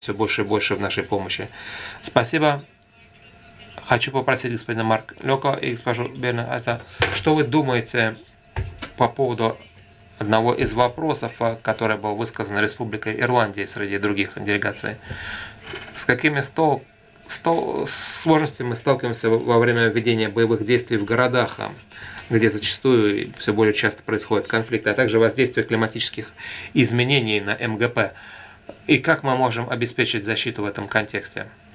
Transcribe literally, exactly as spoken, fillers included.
все больше и больше в нашей помощи. Спасибо. Хочу попросить господина Марк Лёко и госпожу Берна Аса, что вы думаете по поводу одного из вопросов, а, который был высказан Республикой Ирландии среди других делегаций. С какими стол, стол, сложностями мы сталкиваемся во время ведения боевых действий в городах, а, где зачастую и все более часто происходят конфликты, а также воздействие климатических изменений на МГП? И как мы можем обеспечить защиту в этом контексте?